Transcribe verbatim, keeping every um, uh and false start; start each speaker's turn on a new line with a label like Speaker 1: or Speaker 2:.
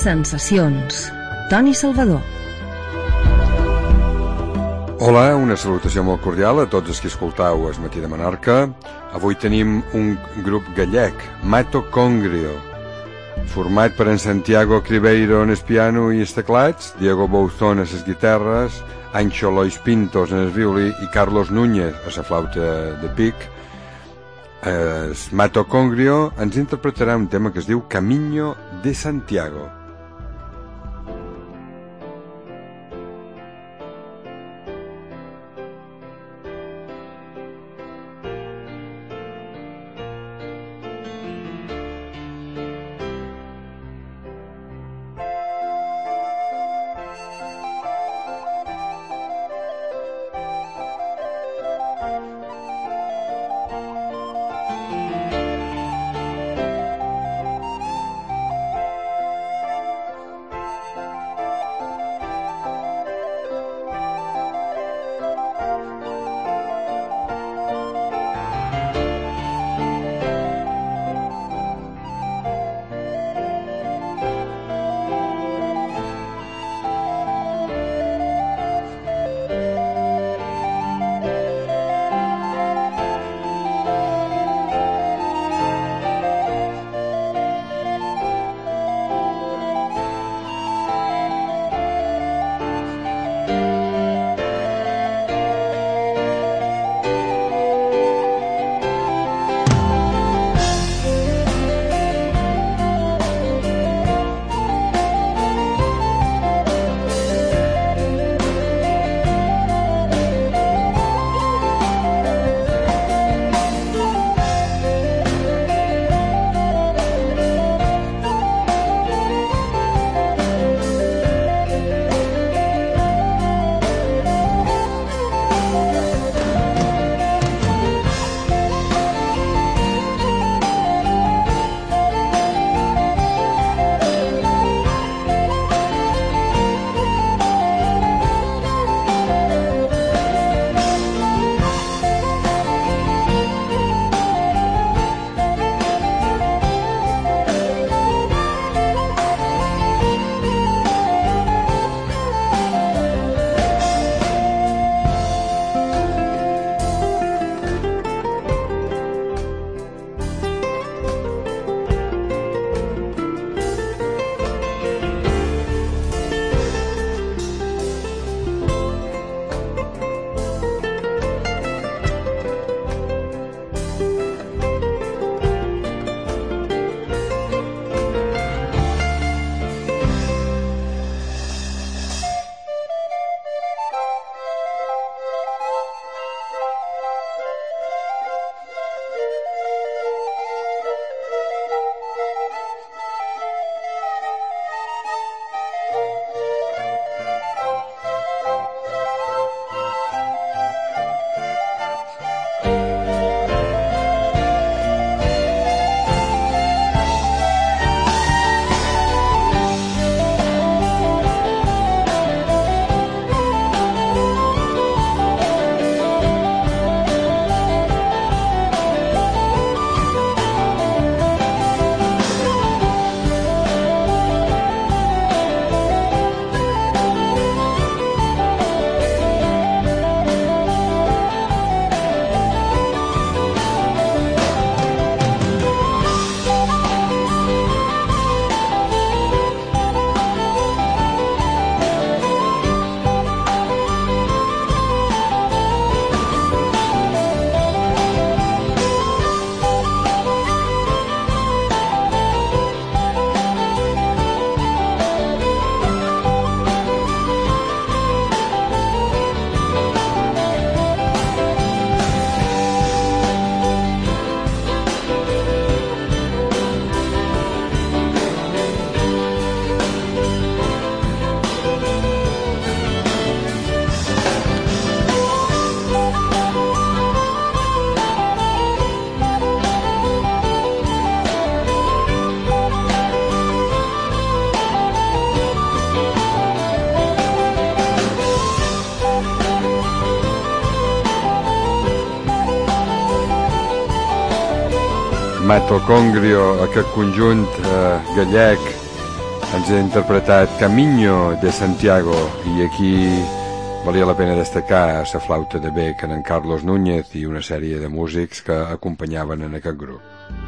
Speaker 1: Sensacions. Toni Salvador.
Speaker 2: Hola, una salutació molt cordial a tots els que escoltau El Matí de Menorca. Avui tenim un grup gallec, Mitocongrio, format per en Santiago Cribeiro en el piano i els teclats, Diego Bouzón a les guitarres, Anxo Lois Pintos en el violí i Carlos Núñez a la flauta de pic. El Mitocongrio ens interpretarà un tema que es diu Camino de Santiago. Mitocongrio, aquest conjunt eh, gallec ens ha interpretat Camino de Santiago, i aquí valia la pena destacar la flauta de bec en Carlos Núñez i una sèrie de músics que acompanyaven en aquest grup.